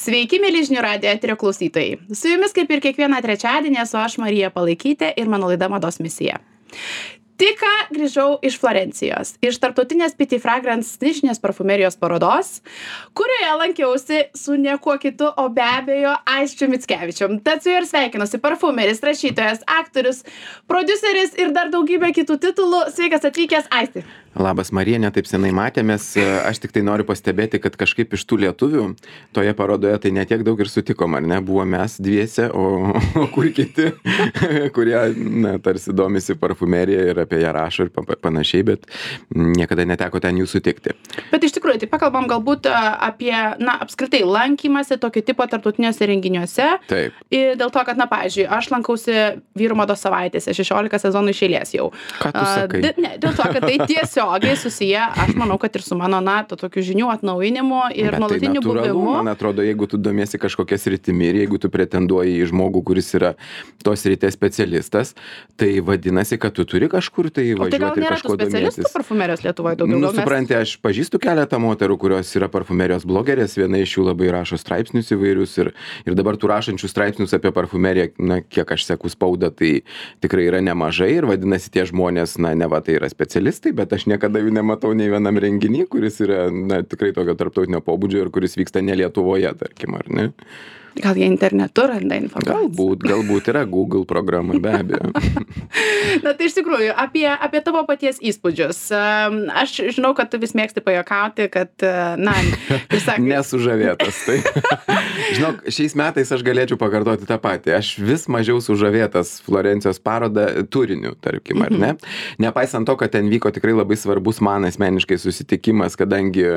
Sveiki, mėly žinių radijo eterio klausytojai. Su jumis kaip ir kiekvieną trečiadienį esu aš Marija Palaikytė ir mano laida Mados misija. Tik ką grįžau iš Florencijos, iš tarptautinės Pitti Fragrance nišinės parfumerijos parodos, kurioje lankiausi su niekuo kitu, o be abejo Aisčiu Mickevičium. Tad su juo ir sveikinusi parfumeris, rašytojas, aktorius, prodiuseris ir dar daugybė kitų titulų. Sveikas atvykęs, Aisti. Labas, Marija, ne taip senai matėmės. Aš tik tai noriu pastebėti, kad kažkaip iš tų lietuvių toje parodoje tai netiek daug ir sutikom, ar ne? Buvo mes dviese, o kur kiti, kurie tarsi domisi parfumerija ir apie ją rašo ir panašiai, bet niekada neteko ten jų sutikti. Bet iš tikrųjų, tai pakalbam galbūt apie, apskritai lankymasi tokio tipo tarptautiniuose renginiuose. Taip. Ir dėl to, kad, pavyzdžiui, aš lankausi Vyrų mados savaitėse 16 sezonų iš eilės jau. Ką tu sakai? Dėl to, kad tai tiesiogiai susiję, aš manau, kad ir su mano, tokių žinių atnaujinimu ir nuolatiniu buvimu. Man atrodo, jeigu tu domiesi kažkokia sritimi ir jeigu tu pretenduoji į žmogų, kuris yra tos srities specialistas, tai vadinasi, kad tu turi kažkur tai važiuoti ir kažko domėtis. O tai gal nėra tų specialistų parfumerijos Lietuvoje daugiau? Supranti, aš pažįstu keletą moterų, kurios yra parfumerijos blogerės, viena iš jų labai rašo straipsnius įvairius ir dabar tų rašančių straipsnius apie parfumeriją, kiek aš seku spaudą, tai tikrai yra nemažai ir vadinasi tie žmonės, neva tai yra specialistai, bet aš niekada jų nematau nei vienam renginy, kuris yra tikrai tokio tarptautinio pobūdžio ir kuris vyksta ne Lietuvoje, tarkim, ar ne? Gal jie internetu randa informaciją? Galbūt yra Google programa, be abejo. Tai iš tikrųjų, apie tavo paties įspūdžius. Aš žinau, kad tu vis mėgsti pajuokauti, kad, kaip sakai... Nesužavėtas, tai. Žinok, šiais metais aš galėčiau pakartoti tą patį. Aš vis mažiau sužavėtas Florencijos parodą turiniu, tarkim, ar ne? Nepaisant to, kad ten vyko tikrai labai svarbus man asmeniškai susitikimas, kadangi,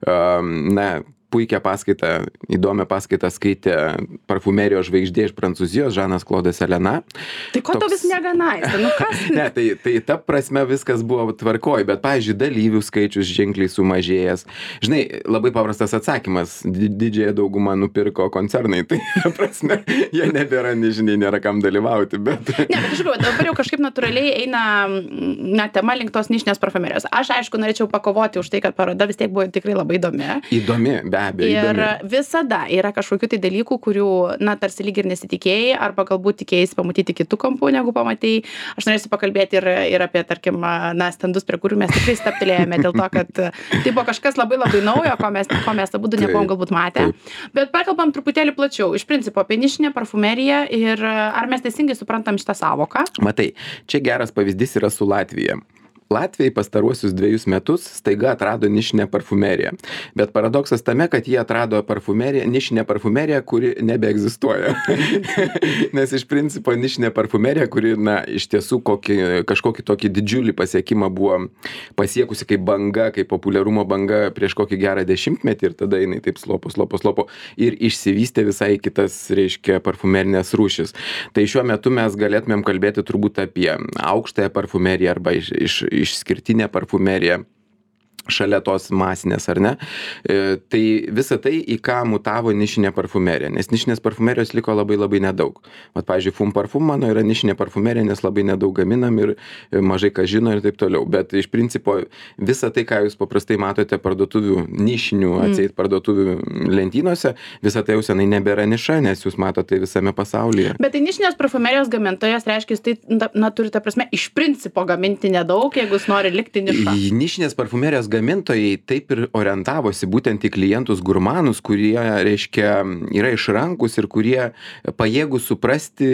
puikią paskaitą, įdomią paskaitą skaitė parfumerijos žvaigždė iš Prancūzijos, Žanas Klodas Elena. Tai ko to vis neganais? Kas? Ne, tai ta prasme viskas buvo tvarkoj, bet, pavyzdžiui, dalyvių skaičius ženkliai sumažėjęs. Žinai, labai paprastas atsakymas, didžiąją daugumą nupirko koncernai, tai prasme, jie nebėra, nežinai, nėra kam dalyvauti, bet... Ne, bet iš tikrųjų, dabar jau kažkaip natūraliai eina tema link tos nišinės parfumerijos. Aš, aišku, norėčiau pakovoti už tai, kad paroda vis tiek buvo tikrai labai įdomi. Įdomi, be abejo. Ir visada yra kažkokių tai dalykų, kurių, tarsi lyg ir nesitikėjai, arba galbūt tikėjai pamatyti kitų kampų, negu pamatėjai. Aš norėsiu pakalbėti ir apie, tarkim, stendus, prie kurių mes tikrai staptelėjome, dėl to, kad tai buvo kažkas labai labai naujo, ko mes abudu nebuvom galbūt matę. Bet pakalbam truputėlį plačiau, iš principo, apie nišinę parfumeriją ir ar mes teisingai suprantam šitą savoką? Matai, čia geras pavyzdys yra su Latvija. Latvijai pastaruosius 2 metus staiga atrado nišinę parfumeriją. Bet paradoksas tame, kad jie atrado nišinę parfumeriją, kuri nebeegzistuoja. Nes iš principo nišinė parfumerija, kuri, iš tiesų kažkokį tokį didžiulį pasiekimą buvo pasiekusi kaip banga, kaip populiarumo banga prieš kokį gerą 10-metį ir tada jinai taip slopo ir išsivystė visai kitas, reiškia, parfumerinės rūšis. Tai šiuo metu mes galėtumėm kalbėti turbūt apie aukštąją parfumeriją arba išskirtinę parfumeriją šalia tos masinės, ar ne? Tai visa tai, į ką mutavo nišinė parfumerija, nes nišinės parfumerijos liko labai labai nedaug. Vat, pavyzdžiui, Fum Parfum mano yra nišinė parfumerija, nes labai nedaug gaminam ir mažai ką žino ir taip toliau. Bet iš principo visa tai, ką jūs paprastai matote parduotuvių nišinių, atseit parduotuvių lentynose, visa tai jau senai nebėra niša, nes jūs matote visame pasaulyje. Bet tai nišinės parfumerijos gamintojas reiškia, tai turi ta prasme iš principo gaminti nedaug, jeigu jis nori likti niša. Nišinės parfumerijos gamintojai taip ir orientavosi būtent į klientus gurmanus, kurie, reiškia, yra išrankus ir kurie pajėgūs suprasti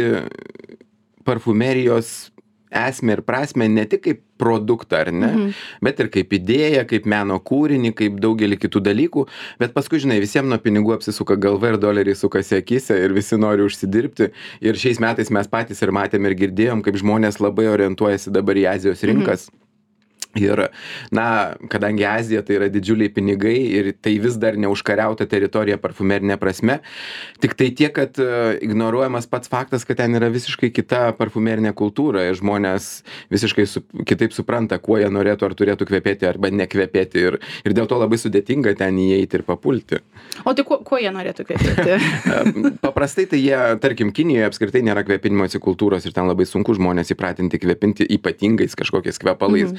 parfumerijos esmę ir prasmę ne tik kaip produktą, ar ne, bet ir kaip idėją, kaip meno kūrinį, kaip daugelį kitų dalykų, bet paskui, žinai, visiems nuo pinigų apsisuka galva ir doleriai sukasi akyse ir visi nori užsidirbti ir šiais metais mes patys ir matėm ir girdėjom, kaip žmonės labai orientuojasi dabar į Azijos rinkas. Ir, kadangi Azija tai yra didžiuliai pinigai ir tai vis dar neužkariauta teritorija parfumerinė prasme, tik tai tiek, kad ignoruojamas pats faktas, kad ten yra visiškai kita parfumerinė kultūra ir žmonės visiškai kitaip supranta, kuo jie norėtų ar turėtų kvepėti arba nekvepėti ir dėl to labai sudėtinga ten įeiti ir papulti. O tai kuo jie norėtų kvepėti? Paprastai tai jie, tarkim, Kinijoje apskritai nėra kvepinimo kultūros ir ten labai sunku žmonės įpratinti kvepinti ypatingais kažkokiais kvepalais.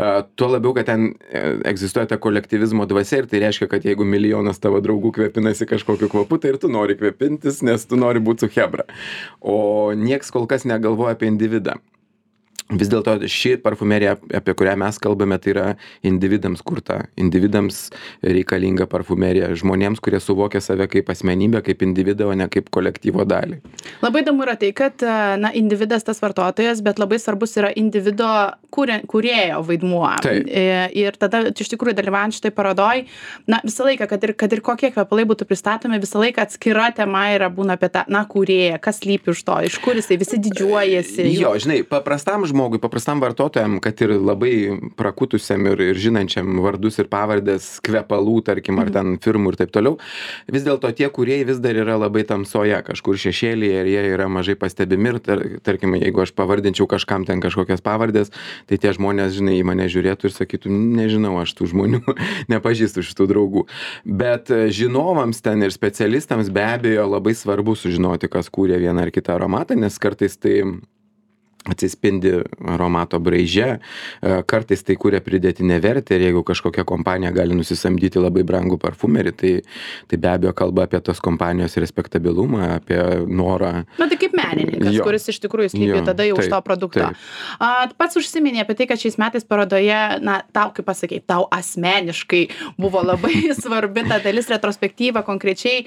Tuo labiau, kad ten egzistuoja ta kolektyvizmo dvasia ir tai reiškia, kad jeigu milijonas tavo draugų kvepinasi kažkokiu kvapu, tai ir tu nori kvepintis, nes tu nori būti su chebra. O nieks kol kas negalvoja apie individą. Vis dėlto ši parfumerija, apie kurią mes kalbame, tai yra individams kurta, individams reikalinga parfumerija, žmonėms, kurie suvokia save kaip asmenybę, kaip individą, o ne kaip kolektyvo dalį. Labai įdomu yra tai, kad individas tas vartotojas, bet labai svarbus yra individo kūrėjo vaidmuo. Taip. Ir tada iš tikrųjų dalyvaujant šitai parodoj, visą laiką, kad ir kokie kvepalai būtų pristatomi, visą laiką atskira tema yra būna apie tą, kūrėją, kas slypi už to, iš kur jisai, visi didžiuojasi. Jo, žinai, paprastam žmogui, paprastam vartotojam, kad ir labai prakutusiam ir žinančiam vardus ir pavardės kvepalų, tarkim, ar ten firmų ir taip toliau, vis dėlto tie kūrėjai vis dar yra labai tamsoje, kažkur šešėlyje ir jie yra mažai pastebimi ir tarkim, jeigu aš pavardinčiau kažkam ten kažkokias pavardės, tai tie žmonės, žinai, į mane žiūrėtų ir sakytų, nežinau, aš tų žmonių nepažįstu šitų draugų. Bet žinovams ten ir specialistams be abejo labai svarbu sužinoti, kas kūrė vieną ar kitą aromatą, nes kartais tai atsispindi aromato braiže, kartais tai kuria pridėtinę vertę ir jeigu kažkokia kompanija gali nusisamdyti labai brangų parfumerį, tai be abejo kalba apie tos kompanijos respektabilumą, apie norą. Tai kaip menininkas, kuris iš tikrųjų slypi tada jau už to produkto. Pats užsiminė apie tai, kad šiais metais parodoje, tau, kaip pasakyti, tau asmeniškai buvo labai svarbi ta dalis retrospektyva, konkrečiai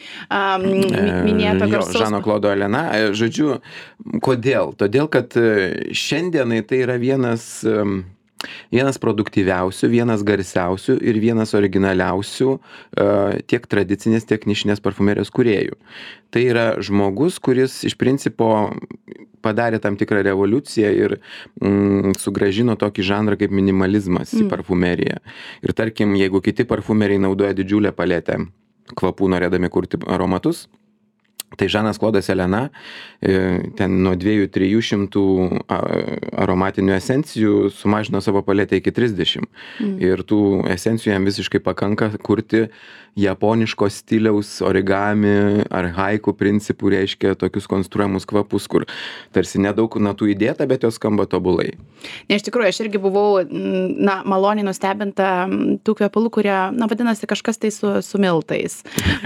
minėto garsaus. Žano Klodo Elena. Žodžiu, kodėl? Todėl, kad šiandienai tai yra vienas produktyviausių, vienas garsiausių ir vienas originaliausių tiek tradicinės, tiek nišinės parfumerijos kūrėjų. Tai yra žmogus, kuris iš principo padarė tam tikrą revoliuciją ir sugrąžino tokį žanrą kaip minimalizmas į parfumeriją. Ir tarkim, jeigu kiti parfumeriai naudoja didžiulę paletę kvapų norėdami kurti aromatus, tai Žanas Klodas Elena ten nuo 200-300 aromatinių esencijų sumažino savo paletę iki 30. Ir tų esencijų jam visiškai pakanka kurti japoniško stiliaus origami ar haiku principų, reiškia tokius konstruojamus kvapus, kur tarsi nedaug natų įdėta, bet jos skamba tobulai. Ne, iš tikrųjų, aš irgi buvau, maloniai nustebinta tų kvepalų, kurie, vadinasi, kažkas tai su miltais.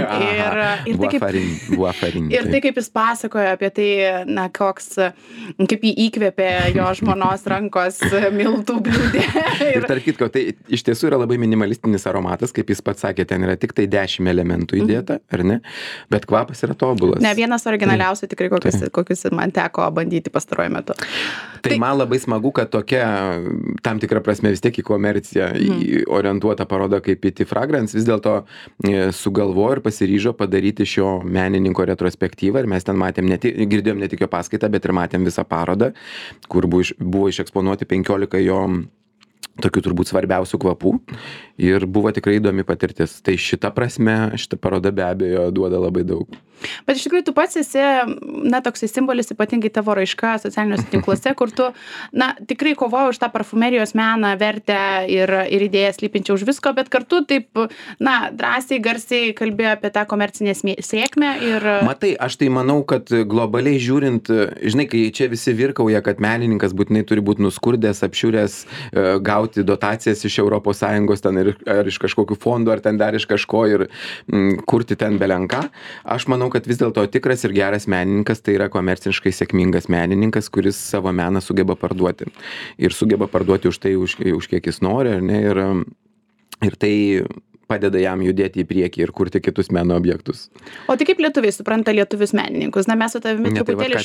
Ir tai, kaip jis pasakoja apie tai, kaip jį įkvėpė jo žmonos rankos miltų bliūdė. Ir tarp kitko, tai iš tiesų yra labai minimalistinis aromatas, kaip jis pats sakė, ten yra tik tai 10 elementų įdėta, ar ne? Bet kvapas yra tobulas. Ne, vienas originaliausių tikrai, kokius man teko bandyti pastaruoju metu. Tai man labai smagu, kad tokia tam tikra prasme vis tiek į komerciją orientuota paroda kaip Pity Fragrance vis dėlto sugalvojo ir pasiryžo padaryti šio menininko retrospektyvą ir mes ten girdėjom ne tik jo paskaitą, bet ir matėm visą parodą, kur buvo išeksponuoti 15 jo tokių turbūt svarbiausių kvapų ir buvo tikrai įdomi patirtis. Tai šita paroda be abejo duoda labai daug. Bet iš tikrųjų tu pats esi, toksai simbolis, ypatingai tavo raiška socialiniuose tinkluose, kur tu, tikrai kovoji už tą parfumerijos meną, vertę ir idėją slypinčią už visko, bet kartu taip, drąsiai, garsiai kalbėjo apie tą komercinę sėkmę ir... Matai, aš tai manau, kad globaliai žiūrint, žinai, kai čia visi virkauja, kad menininkas būtinai turi būti nuskurdęs, apšiuręs, gauti dotacijas iš ES ten ar iš kažkokių fondų, ar ten dar iš kažko ir kurti ten belenką. Aš manau, kad vis dėlto tikras ir geras menininkas tai yra komerciškai sėkmingas menininkas, kuris savo meną sugeba parduoti. Ir sugeba parduoti už tai, už kiek jis nori, ar ne? Ir tai padeda jam judėti į priekį ir kurti kitus meno objektus. O tai kaip lietuviai supranta lietuvius menininkus? Mes su tavimi truputėlį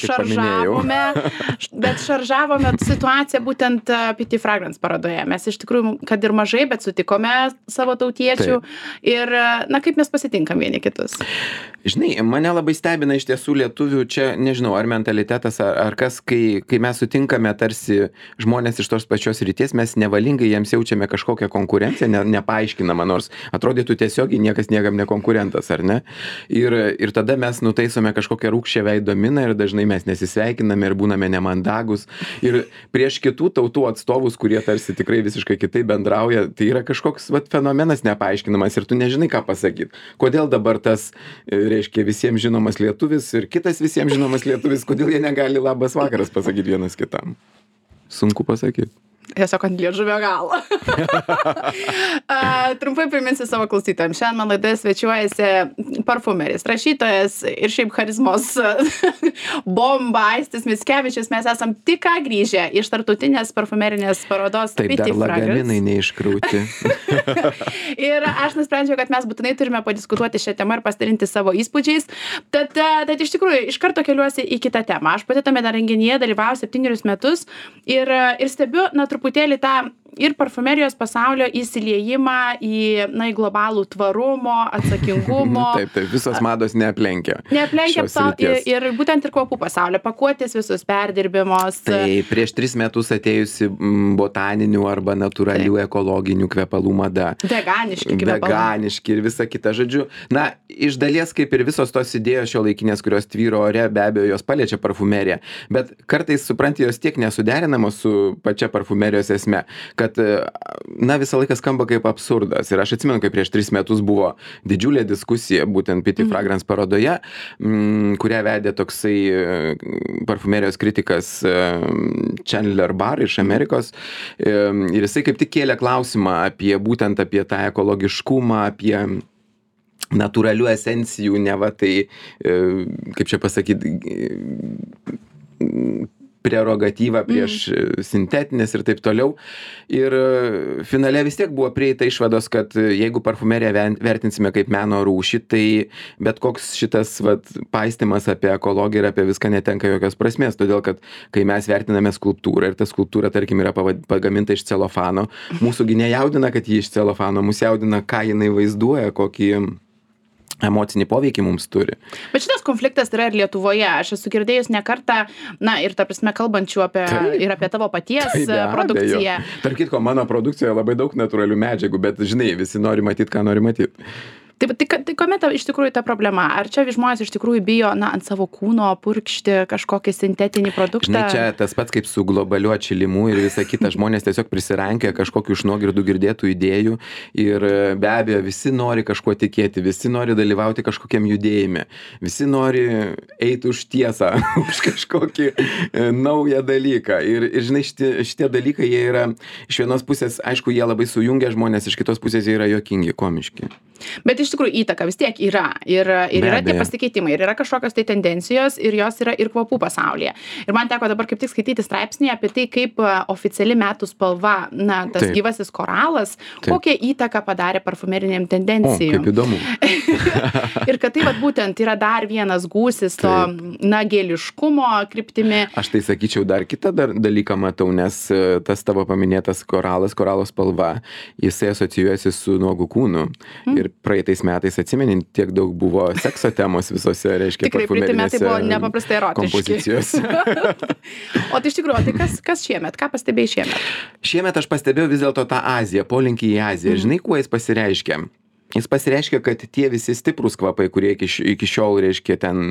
šaržavome situaciją būtent Pity Fragrance parodoje. Mes iš tikrųjų, kad ir mažai, bet sutikome savo tautiečių. Ir, kaip mes pasitinkam vieni kitus? Žinai, mane labai stebina iš tiesų lietuvių čia, nežinau, ar mentalitetas, ar kas, kai mes sutinkame tarsi žmonės iš tos pačios ryties, mes nevalingai jiems jaučiame kažkokią konkurenciją, nepaaiškinama, nors atrodytų tiesiogiai niekas niekam nekonkurentas, ar ne? Ir tada mes nutaisome kažkokią rūgščią veido miną ir dažnai mes nesisveikiname ir būname nemandagus. Ir prieš kitų tautų atstovus, kurie tarsi tikrai visiškai kitaip bendrauja, tai yra kažkoks fenomenas nepaaiškinamas ir tu nežinai, ką pasakyti. Kodėl dabar tas, reiškia, visiems žinomas lietuvis ir kitas visiems žinomas lietuvis, kodėl jie negali labas vakaras pasakyti vienas kitam? Sunku pasakyti. tiesiog ant liežuvio galo. Trumpai priminsiu savo klausytojams. Šiandien man laidoje svečiuojasi parfumeris, rašytojas ir šiaip charizmos bomba Aistis Mickevičius. Mes esam tik ką grįžę iš tarptautinės parfumerinės parodos Taip, dar lagaminai neiškrauti. Ir aš nusprendžiau, kad mes būtinai turime padiskutuoti šią temą ir pasidalinti savo įspūdžiais. Tad iš tikrųjų, iš karto keliuosi į kitą temą. Aš pati tame renginyje dalyvauju 7 metus ir stebiu, truputėlį tą ir parfumerijos pasaulio įsiliejimą į globalų tvarumo, atsakingumo. Taip, visos mados neaplenkia. Neaplenkia ir būtent ir kvapų pasaulio, pakuotės visus perdirbimos. Tai prieš 3 metus atėjusi botaninių arba natūralių ekologinių kvepalų mada. Veganiški kvepalai. Veganiški ir visa kita, žodžiu. Na, iš dalies kaip ir visos tos idėjos šiuolaikinės, kurios tvyro ore, be abejo, jos paliečia parfumeriją. Bet kartais, supranti, jos tiek nesuderinamos su pačia parfumerijos esme, kad visą laiką skamba kaip absurdas. Ir aš atsimenu, kai prieš 3 metus buvo didžiulė diskusija būtent Pity Fragrance parodoje, kurią vedė toksai parfumerijos kritikas Chandler Barr iš Amerikos. Ir jisai kaip tik kėlė klausimą būtent apie tą ekologiškumą, apie natūralių esencijų, neva tai, kaip čia pasakyti, prerogatyvą prieš sintetinės ir taip toliau. Ir finale vis tiek buvo prieita išvados, kad jeigu parfumeriją vertinsime kaip meno rūšį, tai bet koks šitas paistymas apie ekologiją ir apie viską netenka jokios prasmės, todėl kad kai mes vertiname skulptūrą ir ta skulptūra, tarkim, yra pagaminta iš celofano, mūsųgi nejaudina, kad ji iš celofano, mūsų jaudina, ką jinai vaizduoja, kokį emocinį poveikį mums turi. Bet šitas konfliktas yra ir Lietuvoje. Aš esu girdėjus ne kartą, ir ta prasme kalbančių ir apie tavo paties produkciją. Tarp kitko, mano produkcijoje labai daug natūralių medžiagų, bet žinai, visi nori matyti, ką nori matyti. Tai kuomet iš tikrųjų ta problema? Ar čia žmonės iš tikrųjų bijo ant savo kūno purkšti kažkokį sintetinį produktą? Žinai, čia tas pats kaip su globaliu atšilimu ir visa kita. Žmonės tiesiog prisirankė kažkokių iš nuogirdų girdėtų idėjų ir be abejo visi nori kažkuo tikėti, visi nori dalyvauti kažkokiam judėjime, visi nori eiti už tiesą, už kažkokį naują dalyką. Ir žinai, šitie dalykai, jie yra iš vienos pusės, aišku, jie labai sujungia žmonės, iš kitos pusės jie yra juokingi, komiški. Bet iš tikrųjų įtaka vis tiek yra. Ir yra tie pasikeitimai, ir yra kažkokios tai tendencijos, ir jos yra ir kvapų pasaulyje. Ir man teko dabar kaip tik skaityti straipsnį apie tai, kaip oficiali metų spalva, tas gyvasis koralas, kokią įtaką padarė parfumeriniam tendencijom. O, kaip įdomu. Ir kad tai būtent yra dar vienas gūsis to, gėliškumo kryptimi. Aš tai sakyčiau, dar kitą dalyką matau, nes tas tavo paminėtas koralo spalva, jisai asocijuojasi su nuogu kūnu. Ir praeitais metais, atsimenint, tiek daug buvo sekso temos visose, reiškia, parfumerinėse kompozicijose. O tai iš tikrųjų, tai kas šiemet? Ką pastebėjai šiemet? Šiemet aš pastebėjau vis dėlto tą Aziją, polinkį į Aziją. Žinai, kuo jis pasireiškia? Jis pasireiškia, kad tie visi stiprūs kvapai, kurie iki šiol, reiškia, ten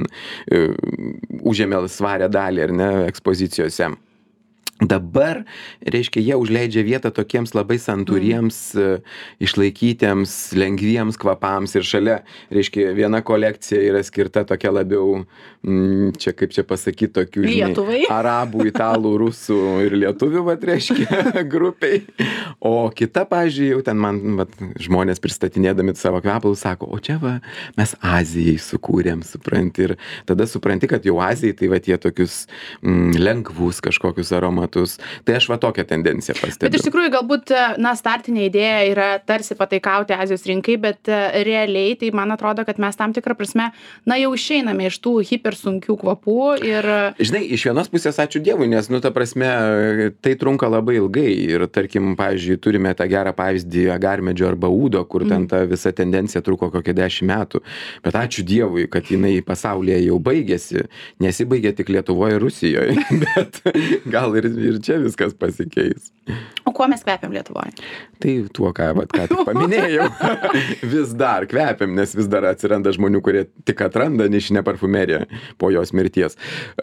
užėmė svarę dalį, ar ne, ekspozicijose. Dabar, reiškia, jie užleidžia vietą tokiems labai santūriems, išlaikytiems, lengviems kvapams ir šalia, reiškia, viena kolekcija yra skirta tokia labiau, čia kaip čia pasakyti, tokių, žinai, arabų, italų, rusų ir lietuvių, reiškia, grupiai. O kita, pavyzdžiui, jau ten man žmonės pristatinėdami savo kvepalus sako, o čia mes Azijai sukūrėm, supranti, ir tada supranti, kad jau Azijai tai tie tokius lengvus kažkokius aromatus. Tai aš tokią tendenciją pastebiu. Bet iš tikrųjų galbūt, startinė idėja yra tarsi pataikauti Azijos rinkai, bet realiai tai man atrodo, kad mes tam tikrą prasme, jau išeiname iš tų hipersunkių kvapų ir... Žinai, iš vienos pusės ačiū Dievui, nes, ta prasme, tai trunka labai ilgai ir, tarkim, pavyzdžiui, turime tą gerą pavyzdį agarmedžio arba ūdo, kur ten ta visa tendencija truko kokią 10 metų. Bet ačiū Dievui, kad jinai pasaulyje jau baigėsi, nesibaigė tik Lietuvoje ir Rusijoje, bet gal ir čia viskas pasikeis. O kuo mes kvepiam Lietuvoje? Tai tuo, ką tik paminėjau. Vis dar kvepiam, nes vis dar atsiranda žmonių, kurie tik atranda nišinę parfumeriją po jos mirties.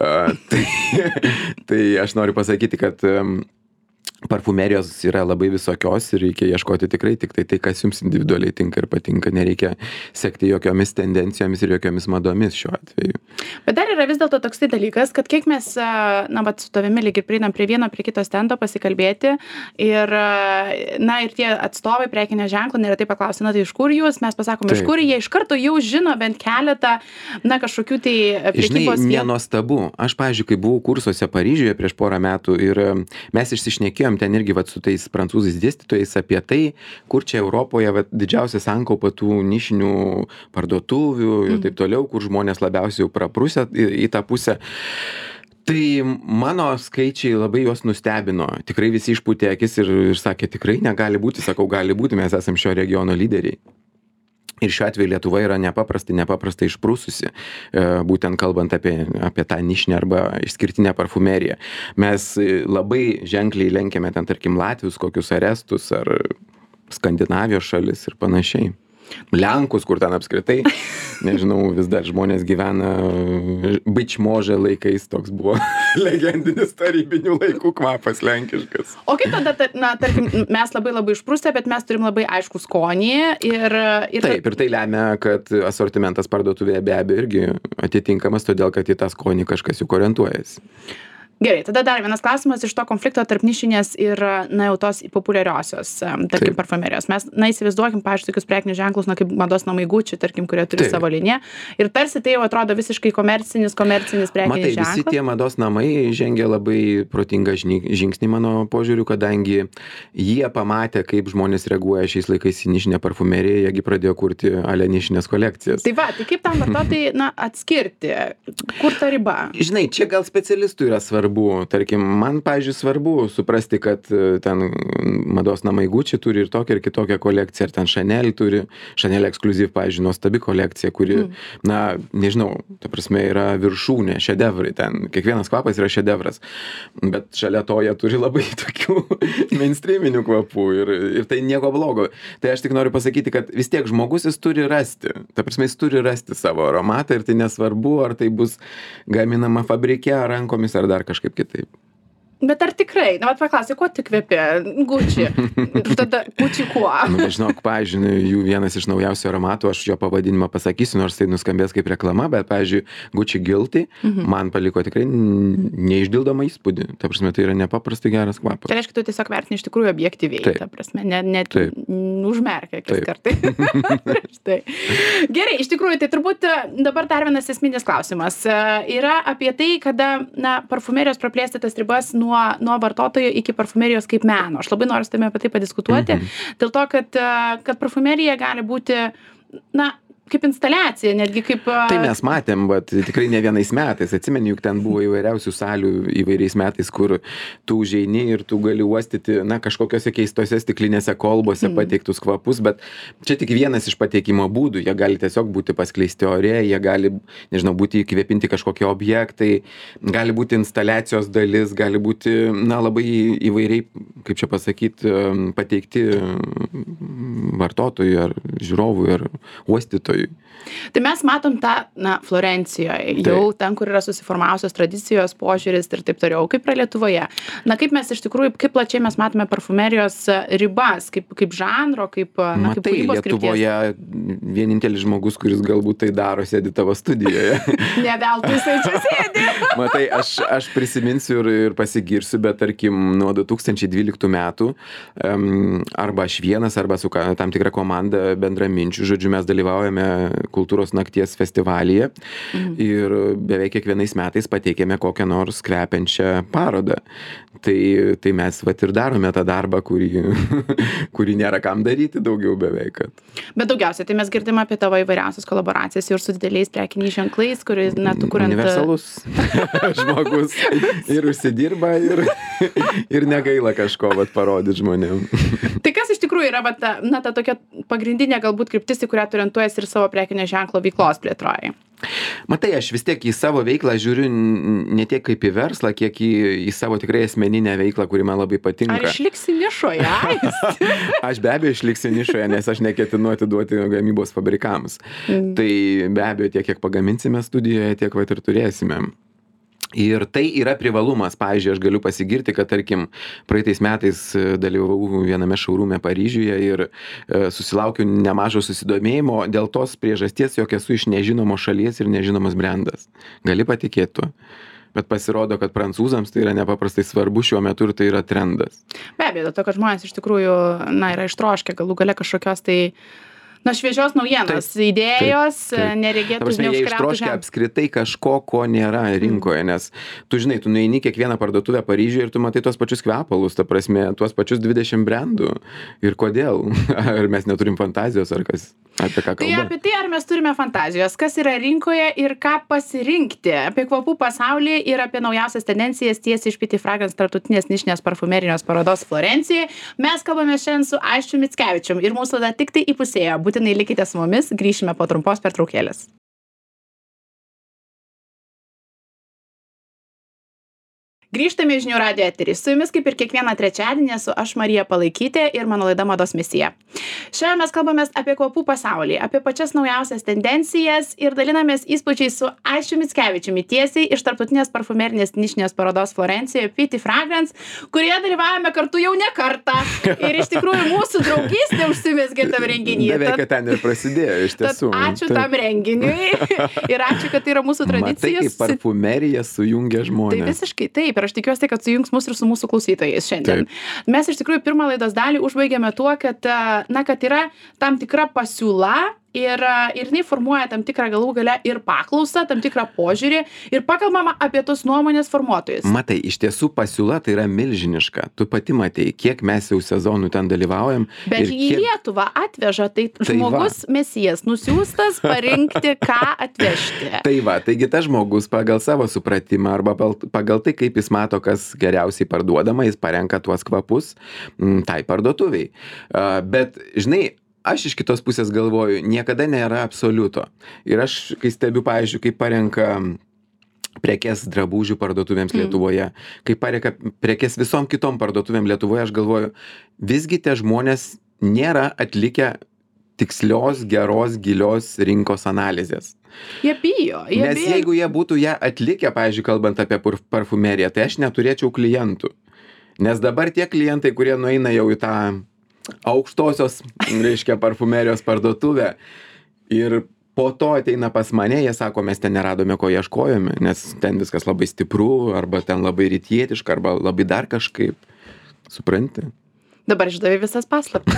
Tai aš noriu pasakyti, kad parfumerijos yra labai visokios ir reikia ieškoti tikrai tik tai, kas jums individualiai tinka ir patinka. Nereikia sekti jokiomis tendencijomis ir jokiomis madomis šiuo atveju. Bet dar yra vis dėlto toksai dalykas, kad kiek mes, su tavimi lyg ir prieinam prie vieno, prie kito stendo pasikalbėti ir, ir tie atstovai prekinio ženklo neretai paklausia, tai iš kur jūs, mes pasakom, iš kur jie iš karto jau žino bent keletą, kažkokių tai prekybos vietų. Nenuostabu. Aš, pavyzdžiui, kai buvau kursuose Paryžiuje prieš porą metų ir mes išsišnekėjom ten irgi su tais prancūzais dėstytojais apie tai, kur čia Europoje didžiausia sankaupa tų nišinių parduotuvių ir taip toliau, kur žmonės labiausiai jau praprusę į tą pusę. Tai mano skaičiai labai juos nustebino. Tikrai visi išpūtė akis ir sakė, tikrai negali būti, sakau, gali būti, mes esam šio regiono lyderiai. Ir šiuo atveju Lietuva yra nepaprastai išprūsusi, būtent kalbant apie tą nišinę arba išskirtinę parfumeriją. Mes labai ženkliai lenkiame ten, tarkim, Latvius, kokius Arestus ar Skandinavijos šalis ir panašiai. Lenkus, kur ten apskritai, nežinau, vis dar žmonės gyvena Bičmože laikais, toks buvo legendinis tarybinių laikų kvapas lenkiškas. O kaip tada, tarkim, mes labai išprūstę, bet mes turim labai aišku skonį ir... Taip, ir tai lemia, kad asortimentas parduotuvėje be abejo irgi atitinkamas, todėl kad į tą skonį kažkas juk orientuojasi. Gerai, tada dar vienas klausimas iš to konflikto tarp nišinės ir, jau tos populiariosios, tarkim, parfumerijos. Mes, įsivaizduokim, pavyzdžiui, tokius prekinius ženklus, kaip mados namai Gucci, tarkim, kurie turi savo liniją. Ir tarsi tai jau atrodo visiškai komercinis prekinis ženklas. Visi tie mados namai žengia labai protingą žingsnį mano požiūriu, kadangi jie pamatė, kaip žmonės reaguoja šiais laikais į nišinę parfumeriją, jiegi pradėjo kurti ale nišinės kolekcijas. Tai tai kaip tam vartotojai, atskirti, kur ta riba? Žinai, čia gal specialistų yra svarbu. Tarkim, man, pavyzdžiui, svarbu suprasti, kad ten mados namai Gucci turi ir tokią ir kitokią kolekciją, ir ten Chanel turi, Chanel Exclusive, pavyzdžiui, nuostabi kolekcija, kuri, nežinau, ta prasme, yra viršūnė, šedevrai, ten kiekvienas kvapas yra šedevras, bet šalia to jie turi labai tokių mainstreaminių kvapų ir tai nieko blogo. Tai aš tik noriu pasakyti, kad vis tiek žmogus jis turi rasti, ta prasme, jis turi rasti savo aromatą ir tai nesvarbu, ar tai bus gaminama fabrike, ar rankomis, ar dar kažkaip kitaip. Bet ar tikrai? Paklausai, kuo tik kvepia? Gucci. Ir tada Gucci kuo? Žinok, pavyzdžiui, jų vienas iš naujausių aromatų, aš jo pavadinimą pasakysiu, nors tai nuskambės kaip reklama, bet, pavyzdžiui, Gucci Guilty man paliko tikrai neišdildomą įspūdį. Ta prasme, tai yra nepaprastai geras kvapas. Tai reiškia, tu tiesiog vertini iš tikrųjų objektyviai. Ta prasme, net užmerkia akis kartai. Gerai, iš tikrųjų, tai turbūt dabar dar vienas esminis klausimas. Yra apie tai, kada, parfumerijos praplėsti tas ribas nuo vartotojo iki parfumerijos kaip meno. Aš labai noriu su tavimi apie tai padiskutuoti, dėl to, kad parfumerija gali būti, kaip instaliacija, netgi kaip... Tai mes matėm, bet tikrai ne vienais metais. Atsimeni, juk ten buvo įvairiausių salių įvairiais metais, kur tu užeini ir tu gali uostyti, kažkokiose keistose stiklinėse kolbose pateiktus kvapus, bet čia tik vienas iš pateikimo būdų. Jie gali tiesiog būti paskleisti ore, jie gali, nežinau, būti įkvėpinti kažkokie objektai, gali būti instaliacijos dalis, gali būti, labai įvairiai, kaip čia pasakyti, pateikti vartotojui ar žiūrovui ar uostytojui. Tai mes matom tą, Florencijoje, jau ten, kur yra susiformavusios tradicijos, požiūris ir taip toliau. Kaip yra Lietuvoje? Kaip mes iš tikrųjų, kaip plačiai mes matome parfumerijos ribas, kaip žanro, kaip kūrybos krypties? Lietuvoje vienintelis žmogus, kuris galbūt tai daro, sėdi tavo studijoje. Ne veltui jisai čia sėdi. Matai, aš prisiminsiu ir pasigirsiu, bet tarkim, nuo 2012 metų arba aš vienas, arba su tam tikra komanda bendraminčių, žodžiu, mes dalyvaujame kultūros nakties festivalyje ir beveik kiekvienais metais pateikėme kokią nors kvepiančią parodą. Tai mes ir darome tą darbą, kurį nėra kam daryti daugiau beveik. Bet daugiausiai, tai mes girdim apie tavo įvairiausias kolaboracijas ir su dideliais prekiniais ženklais, kuris, tu kuriant... Universalus žmogus ir užsidirba ir negaila kažko parodyti žmonėm. Tai kas iš tikrųjų yra ta tokia pagrindinė galbūt kryptis, į kurią tu orientuojies ir savo prekinio ženklo veiklos plėtroje? Matai, aš vis tiek į savo veiklą žiūriu ne tiek kaip į verslą, kiek į savo tikrai asmeninę veiklą, kuri man labai patinka. Ar išliksi nišoje? Aš be abejo išliksiu nišoje, nes aš neketinu atiduoti gamybos fabrikams. Tai be abejo tiek, kiek pagaminsime studijoje, tiek ir turėsime. Ir tai yra privalumas. Pavyzdžiui, aš galiu pasigirti, kad, tarkim, praeitais metais dalyvavau viename šaurume Paryžiuje ir susilaukiu nemažo susidomėjimo dėl tos priežasties, jog esu iš nežinomos šalies ir nežinomas brendas. Gali patikėti tuo. Bet pasirodo, kad prancūzams tai yra nepaprastai svarbu šiuo metu ir tai yra trendas. Be abejo, dėl to, kad žmonės iš tikrųjų, yra ištroškę galų gale kažkokios tai šviežios naujienos, idėjos, neregėtų jie ištroškia apskritai kažko, ko nėra rinkoje, nes tu žinai, tu nueini kiekvieną parduotuvę Paryžiuje ir tu matai tuos pačius kvepalus, ta prasme, tuos pačius 20 brandų. Ir kodėl? Ar mes neturim fantazijos, ar kas? Apie ką kalba? Tai apie tai, ar mes turime fantazijos, kas yra rinkoje ir ką pasirinkti. Apie kvapų pasaulį ir apie naujausias tendencijas tiesiai iš Pity Fragrance tarptautinės nišinės parfumerijos parodos Florencijoje. Mes kalbame šiandien su Aisčiu Mickevičium ir mūsų laida tik tai įpusėjo. Būtinai likite su mumis, grįšime po trumpos pertraukėlės. Grįžtame į Žinių radijo eterį. Su jumis kaip ir kiekvieną trečiadienį esu aš Marija Palaikytė ir mano laida Mados misija. Šiandien mes kalbamės apie kvapų pasaulį, apie pačias naujausias tendencijas ir dalinamės įspūdžiais su Aisčiu Mickevičiumi tiesiai iš tarptautinės parfumerinės nišinės parodos Florencijoje Pity Fragrance, kurioje dalyvavome kartu jau ne kartą. Ir iš tikrųjų mūsų draugystė užsimezgė tam renginyje. Beveik ten ir prasidėjo, iš tiesų. Ačiū tam renginiui ir ačiū, kad tai yra mūsų tradicija. Matai, kaip parfumerija sujungia žmonės. Tai visiškai taip. Ir aš tikiuosi, kad sujungs mus ir su mūsų klausytojais šiandien. Taip. Mes iš tikrųjų pirmą laidos dalį užbaigėme tuo, kad yra tam tikra pasiūla ir jinai formuoja tam tikrą galų gale ir paklausą, tam tikrą požiūrį ir pakalbama apie tos nuomonės formuotojus. Matai, iš tiesų pasiūla tai yra milžiniška. Tu pati matei, kiek mes jau sezonų ten dalyvaujam. Bet į Lietuvą atveža, tai žmogus mesijas nusiųstas parinkti, ką atvežti. Tai va, taigi tas žmogus pagal savo supratimą arba pagal tai, kaip jis mato, kas geriausiai parduodama, jis parenka tuos kvapus tai parduotuviai. Bet, žinai, aš iš kitos pusės galvoju, niekada nėra absoliuto. Ir aš, kai stebiu, pavyzdžiui, kaip parenka prekes drabužių parduotuvėms Lietuvoje, kaip parenka prekes visom kitom parduotuvėm Lietuvoje, aš galvoju, visgi tie žmonės nėra atlikę tikslios, geros, gilios rinkos analizės. Jie bijo. Nes jeigu jie būtų ją atlikę, pavyzdžiui, kalbant apie parfumeriją, tai aš neturėčiau klientų. Nes dabar tie klientai, kurie nueina jau į tą aukštosios, reiškia, parfumerijos parduotuvę ir po to ateina pas mane, jie sako, mes ten neradome, ko ieškojome, nes ten viskas labai stipru, arba ten labai rytietiška, arba labai dar kažkaip. Supranti? Dabar išdavė visas paslaptis.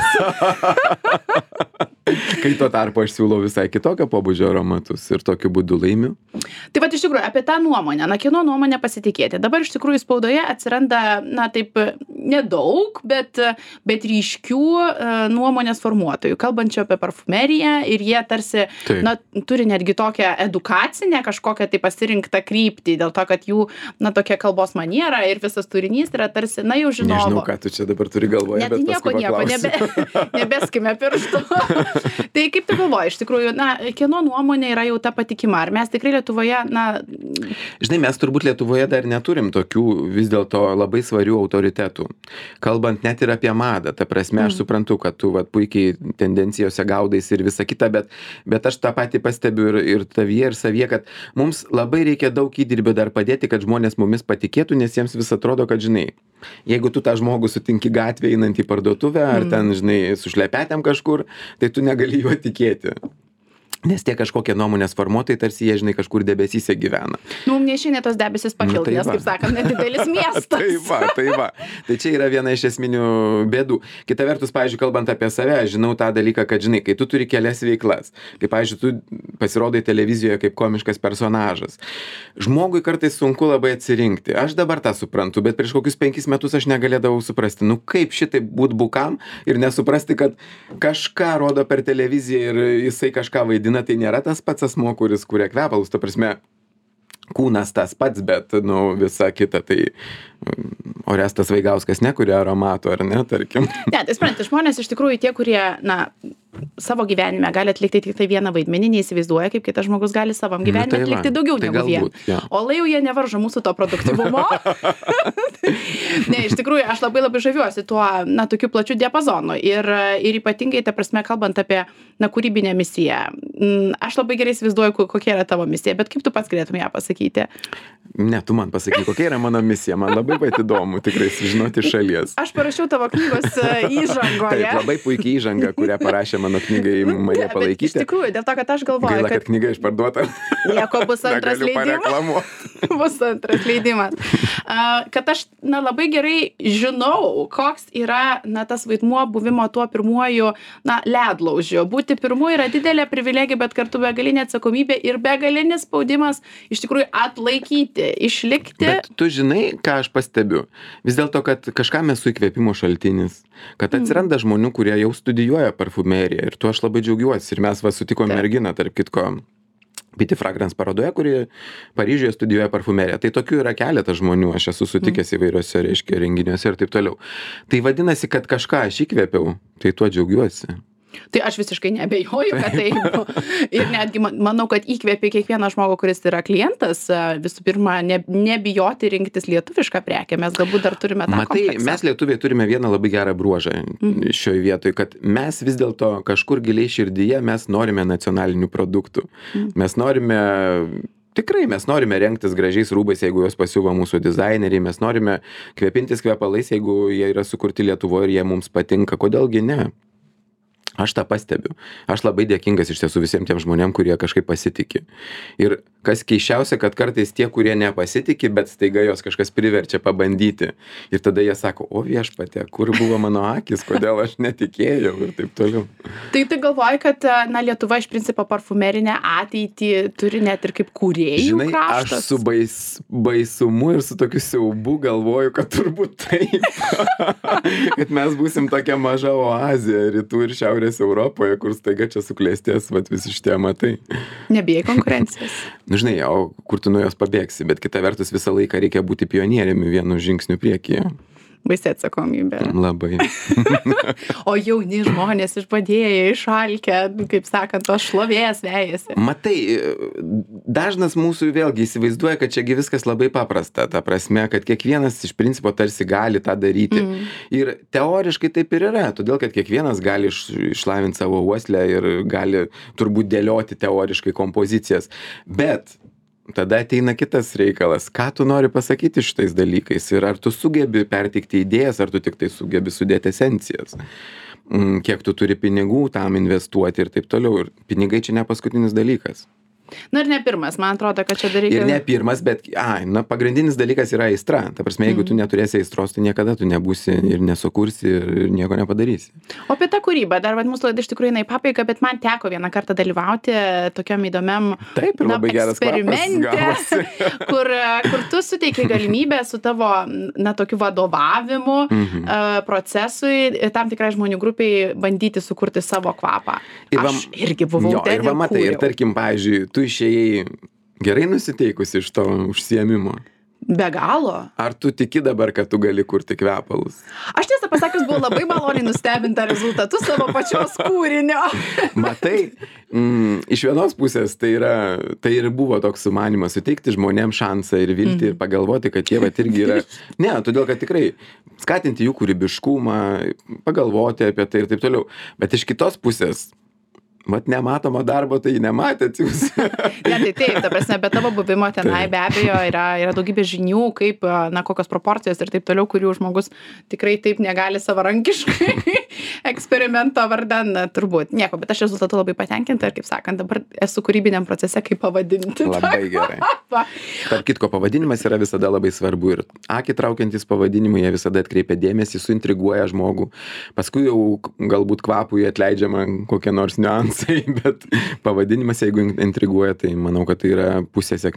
Kai tuo tarpu aš siūlau visai kitokio pobūdžio aromatus ir tokiu būdu laimiu. Tai va, iš tikrųjų, apie tą nuomonę, kieno nuomonę pasitikėti. Dabar iš tikrųjų spaudoje atsiranda, taip nedaug, bet ryškių nuomonės formuotojų, kalbančių apie parfumeriją ir jie tarsi, turi netgi tokią edukacinę kažkokią tai pasirinktą kryptį, dėl to, kad jų, tokia kalbos maniera ir visas turinys yra tarsi, jau žinovo. Nežinau, ką tu čia dabar turi galvoje, bet paskui paklausiu. Nebeskime pirštų. Tai kaip tu galvoji, iš tikrųjų, kieno nuomonė yra jau ta patikima? Ar mes tikrai Lietuvoje, Žinai, mes turbūt Lietuvoje dar neturim tokių vis dėlto labai svarių autoritetų. Kalbant net ir apie madą, ta prasme, aš suprantu, kad tu puikiai tendencijose gaudais ir visa kita, bet aš tą patį pastebiu ir tavyje, ir savyje, kad mums labai reikia daug įdirbio dar padėti, kad žmonės mumis patikėtų, nes jiems vis atrodo, kad, žinai, jeigu tu tą žmogų sutinki gatvėje einant į parduotuvę, ar ten, žinai, su šlepetėm kažkur, tai tu negali juo tikėti. Nes tie kažkokie nuomonės formuotojai, tarsi jie, žinai, kažkur debesyse gyvena. Neišeina tos debesis pakilti, nes, kaip sakant, nedidelis miestas. Tai va. Tai čia yra viena iš esminių bėdų. Kita vertus, pavyzdžiui, kalbant apie save, žinau tą dalyką, kad, žinai, kai tu turi kelias veiklas, kai, pavyzdžiui, tu pasirodai televizijoje kaip komiškas personažas, žmogui kartais sunku labai atsirinkti. Aš dabar tą suprantu, bet prieš kokius 5 metus aš negalėdavau suprasti, kaip šitai būt bukam ir nesuprasti, kad kažką rodo per televiziją ir jisai kažką vaidina. Tai nėra tas pats asmuo, kuris kuria kvepalus, ta prasme, kūnas tas pats, bet, visa kita, tai Orestas Vaigauskas nekuria aromato, ar ne, tarkim? Ne, tai suprantate, žmonės iš tikrųjų tie, kurie, savo gyvenime gali atlikti tik tai vieną vaidmenį, neįsivaizduoja, kaip kitas žmogus gali savam gyvenime atlikti daugiau negu vieną. O lai jau jie nevaržo mūsų to produktyvumo. Ne, iš tikrųjų, aš labai žaviuosi tuo, tokiu plačiu diapazonu. Ir ypatingai, ta prasme, kalbant apie, kūrybinę misiją. Aš labai gerai įsivaizduoju, kokia yra tavo misija, bet kaip tu pats galėtum ją pasakyti? Ne, tu man pasakyk, kokia yra mano misija. Man labai pat įdomu tikrai sužinoti iš šalies. Aš parašiau tavo knygos įžangoje. Taip, labai puikiai įžanga, kurią parašė mano knygai Marija Palaikytė. Iš tikrųjų, dėl to, kad aš galvoju, gaila, kad knyga išparduota. Nieko, bus antras leidimas. Bus antras leidimas. Kad aš labai gerai žinau, koks yra tas vaidmuo buvimo tuo pirmuoju ledlaužiu. Būti pirmu yra didelė privilegija, bet kartu begalinė atsakomybė ir begalinis spaudimas iš tikrųjų atlaikyti, išlikti. Bet tu žinai, ką aš pastebiu? Vis dėlto, kad kažkam esu įkvėpimo šaltinis, kad atsiranda žmonių, kurie jau studijuoja parfumeriją ir tuo aš labai džiaugiuosi. Ir mes sutikome merginą, tarp kitko, Pity Fragrance parodoje, kuri Paryžiuje studijuoja parfumeriją. Tai tokių yra keletas žmonių, aš esu sutikęs įvairiuose, renginiuose ir taip toliau. Tai vadinasi, kad kažką aš įkvėpiau, tai tuo džiaugiuosi. Tai aš visiškai neabejoju, kad taip. Ir netgi manau, kad įkvėpė kiekvieną žmogų, kuris yra klientas, visų pirma, nebijoti rinktis lietuvišką prekę. Mes galbūt dar turime tą kompleksą. Mes lietuviai turime vieną labai gerą bruožą šioje vietoje, kad mes vis dėlto kažkur giliai širdyje mes norime nacionalinių produktų. Mes norime rengtis gražiais rūbais, jeigu juos pasiuva mūsų dizaineriai, mes norime kvepintis kvepalais, jeigu jie yra sukurti Lietuvoje ir jie mums patinka. Kodėlgi ne? Aš tą pastebiu. Aš labai dėkingas iš tiesų visiems tiem žmonėm, kurie kažkaip pasitiki. Ir kas keisčiausia, kad kartais tie, kurie nepasitiki, bet staiga jos kažkas priverčia pabandyti. Ir tada jie sako, o viešpatie, kur buvo mano akis, kodėl aš netikėjau ir taip toliau. Tai galvoji, kad Lietuva iš principo parfumerinę ateitį turi net ir kaip kūrėjų kraštas? Aš su baisumu ir su tokiu siaubu galvoju, kad turbūt taip. Kad mes būsim tokia maža oazė rytų ir šiaurės Europoje, kur staiga čia suklėstės visi šitie amatai. Nebijai konkurencijos. Žinai, o kur tu nuo jos pabėgsi, bet kita vertus visą laiką reikia būti pionieriumi vienu žingsniu priekyje. Baisi atsakomybė. Labai. O jauni žmonės išbadėję, išalkę, kaip sakant, tos šlovės vejasi. Matai, dažnas mūsų vėlgi įsivaizduoja, kad čiagi viskas labai paprasta. Ta prasme, kad kiekvienas iš principo tarsi gali tą daryti. Ir teoriškai taip ir yra, todėl kad kiekvienas gali išlavinti savo uoslę ir gali turbūt dėlioti teoriškai kompozicijas. Bet tada ateina kitas reikalas. Ką tu nori pasakyti šitais dalykais? Ir ar tu sugebi perteikti idėjas, ar tu tik tai sugebi sudėti esencijas? Kiek tu turi pinigų tam investuoti ir taip toliau. Ir pinigai čia ne paskutinis dalykas. Ir ne pirmas, man atrodo, kad čia dalykai. Ir ne pirmas, bet pagrindinis dalykas yra aistra. Ta prasme, jeigu tu neturėsi aistros, tai niekada tu nebūsi ir nesukursi ir nieko nepadarysi. O apie tą kūrybą, dar mūsų laida iš tikrųjų į pabaigą, bet man teko vieną kartą dalyvauti tokiam įdomiam eksperimente, kur tu suteiki galimybę su tavo tokiu vadovavimu procesui tam tikrai žmonių grupiai bandyti sukurti savo kvapą. Aš irgi buvau ten ir kūriau. Ir tarkim, pavyzdžiui, tu išėjai gerai nusiteikusi iš to užsiėmimo? Be galo. Ar tu tiki dabar, kad tu gali kurti kvepalus? Aš tiesą pasakius, buvau labai maloniai nustebinta rezultatu savo pačios kūrinio. Matai, iš vienos pusės tai ir buvo toks sumanymas suteikti žmonėms šansą ir viltį ir pagalvoti, kad jie irgi yra. Ne, todėl kad tikrai skatinti jų kūrybiškumą, pagalvoti apie tai ir taip toliau. Bet iš kitos pusės, nematomo darbo tai nematėt jūs. Ne, tai taip, ta prasme, bet tavo buvimo tenai be abejo yra daugybė žinių, kaip, kokios proporcijos ir taip toliau, kurių žmogus tikrai taip negali savarankiškai eksperimento vardan, turbūt. Nieko, bet aš rezultatu labai patenkinta ir, kaip sakant, dabar esu kūrybiniam procese, kaip pavadinti. Labai gerai. Tarp kitko, pavadinimas yra visada labai svarbu ir akį traukiantis pavadinimai, jie visada atkreipia dėmesį, suintriguoja žmogų. Paskui jau galbūt kvapui atleidžiama kokie nors niuansai, bet pavadinimas, jeigu intriguoja, tai manau, kad tai yra pusė sėkmės.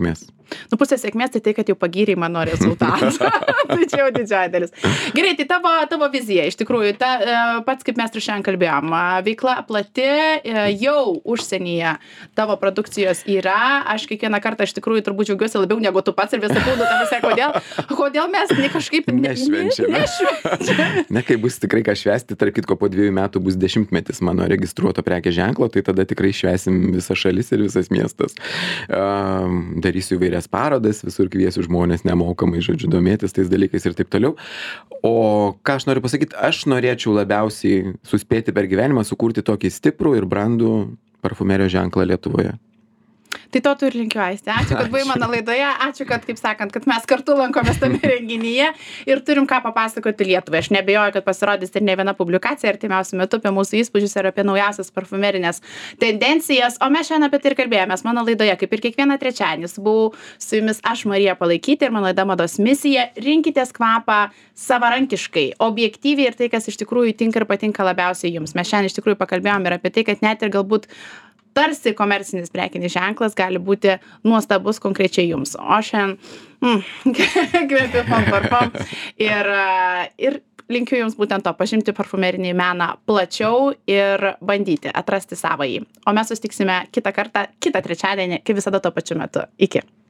Nu, pusė sėkmės tai, kad jau pagyrei mano rezultatą. Tai čia jau didžioji dalis. Gerai, tai tavo vizija, iš tikrųjų, pats kaip mes ir šiandien kalbėjom, veikla plati, jau užsienyje tavo produkcijos yra, aš kiekvieną kartą iš tikrųjų turbūt džiaugiuosi labiau negu tu pats ir visą kūdų tam visai, kodėl mes kažkaip nešvenčiame. Ne, kai bus tikrai ką švęsti, tarp kitko po 2 metų bus 10-metis mano registruoto prekės ženklo, tai tada tikrai švęsim visą šalis ir visas miestas. Darysiu įvairias parodas, visur kviesiu žmonės nemokamai, žodžiu, domėtis tais dalykais ir taip toliau. O ką aš noriu pasakyti, aš norėčiau labiausiai suspėti per gyvenimą sukurti tokį stiprų ir brandų parfumerijos ženklą Lietuvoje. Tai to tu ir linkiu, Aistė. Ačiū, kad buvai mano laidoje, ačiū, kad, kaip sakant, kad mes kartu lankomės tame renginyje ir turim ką papasakoti Lietuvai. Aš nebejoju, kad pasirodys ir ne viena publikacija artimiausiu metu apie mūsų įspūdžius ir apie naujausias parfumerinės tendencijas, o mes šiandien apie tai ir kalbėjomės mano laidoje, kaip ir kiekvieną trečiadienį. Buvau su jumis aš, Marija Palaikytė, ir mano laida Mados misija. Rinkitės kvapą savarankiškai, objektyviai ir tai, kas iš tikrųjų tinka ir patinka labiausiai jums. Mes šiandien iš tikrųjų pakalbėjom ir apie tai, kad net ir galbūt tarsi komercinis prekinis ženklas gali būti nuostabus konkrečiai jums. O šiandien kvepiu parfum ir linkiu jums būtent to, pažinti parfumerinį meną plačiau ir bandyti atrasti savąjį. O mes susitiksime kitą kartą, kitą trečiadienį, kaip visada tuo pačiu metu. Iki.